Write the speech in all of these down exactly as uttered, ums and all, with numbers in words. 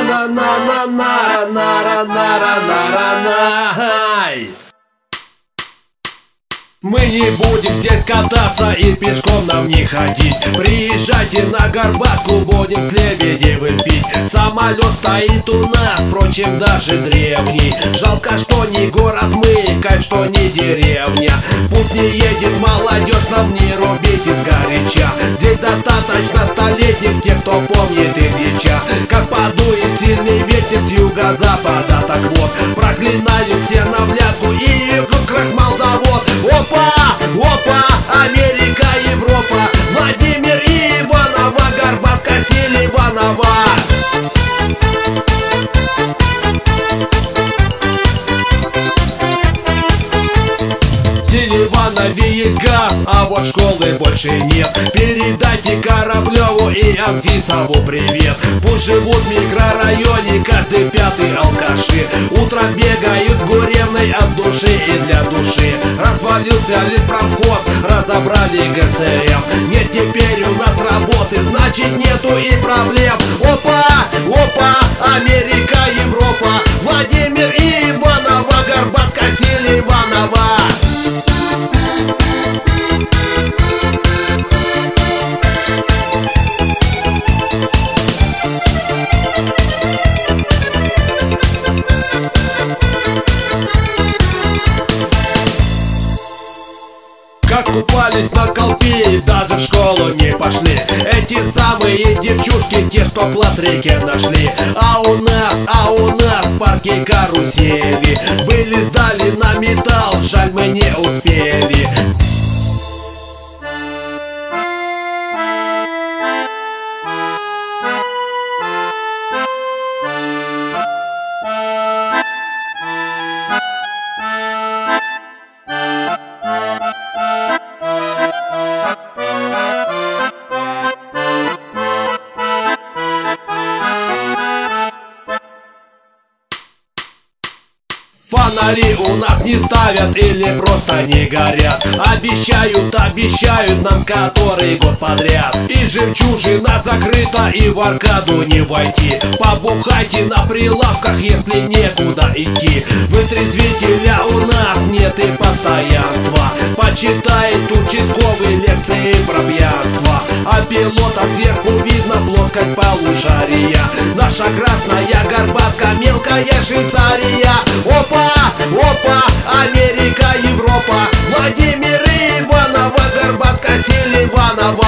на на на на на на на на. Мы не будем здесь кататься и пешком нам не ходить. Приезжайте на Горбатку, будем с Лебедевым пить. Самолет стоит у нас, впрочем, даже древний. Жалко, что не город мы, кайф, что не деревня. Пусть не едет молодежь, нам не рубите сгоряча. Здесь достаточно столетних, тех, кто помнит Ильича. Как подует сильный ветер с юго-запада, так вот проклинают все навляку и игру крахмал завод. Опа, опа, Америка, Европа, Владимир и Иванова, Горбатка, Селиванова. В Селиванове есть газ, а вот школы больше нет. Передайте Кораблеву и Анфисову привет. Пусть живут в микрорайоне каждый пятый алкаши. Утром бегают гуревной от души и для души. Развалился леспромхоз, разобрали ГСМ. Нет теперь у нас работы, значит нету и проблем. Опа, опа, Америка, Европа, Владимир и Иванова, Горбатка, Селиванова. Как купались на Колпе, даже в школу не пошли. Эти самые девчушки, те, что клад реки нашли. А у нас, а у нас в парке карусели. Были, сдали на металл, жаль, мы не успели. Фонари у нас не ставят или просто не горят. Обещают, обещают нам который год подряд. И жемчужина закрыта, и в аркаду не войти. Побухайте на прилавках, если некуда идти. Вытрезвителя у нас нет и постоянства. Почитает участковый лекции про пьянство. А пилотов сверху видно плоскость полушария. Наша красная Горбатка, мелкая Швейцария. Опа! Опа, Америка, Европа, Владимир и Иванова, Горбатка, Селиванова.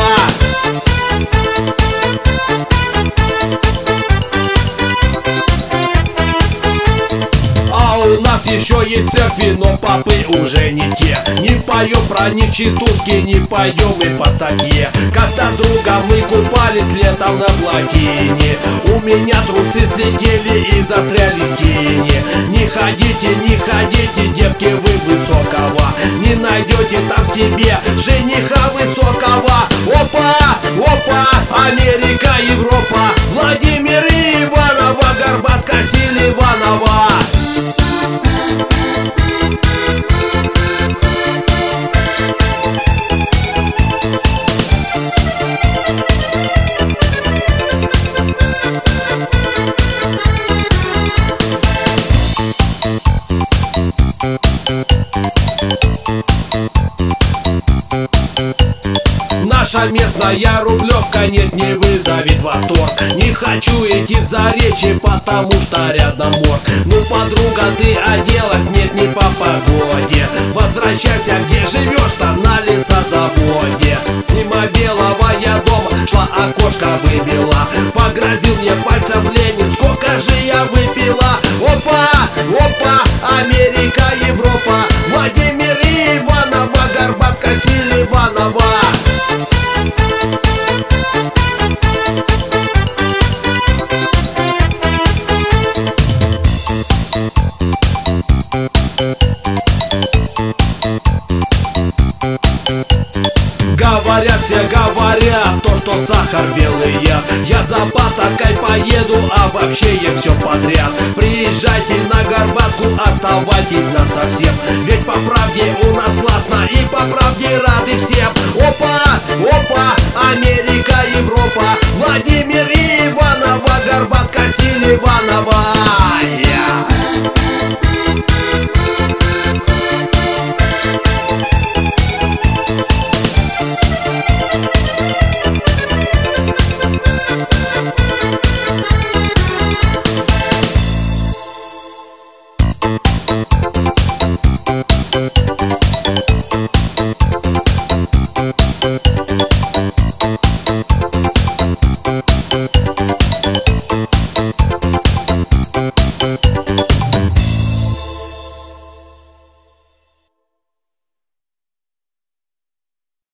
А у нас еще есть церкви, но папы уже не те. Не поем про них частушки, не пойдем и по статье. Когда с другом мы купались летом на плотине, у меня трусы слетели и застряли в тени. Не ходите, не ходите, девки, вы высокого. Не найдете там себе жениха высокого. Опа, опа, Америка, Европа, Владимир и Иванова, Горбатка, Селиванова. Наша местная рублевка нет, не вызовет восторг. Не хочу идти в Заречье, потому что рядом морг. Ну, подруга, ты оделась, нет, не по погоде. Возвращайся, где живешь, там на лесозаводе. Мимо белого я дома шла, окошко выбила. Погрозил мне пальцем Ленин, сколько же я выпила. Опа, опа, Америка, Европа, Владимир и Иванова, Горбатка, Селиванова. Говорят, все говорят, то, что сахар белый яд. Я за патокой поеду, а вообще я все подряд. Приезжайте на Горбатку, оставайтесь насовсем. Ведь по правде у нас классно и по правде рады всем. Опа, опа, Америка, Европа,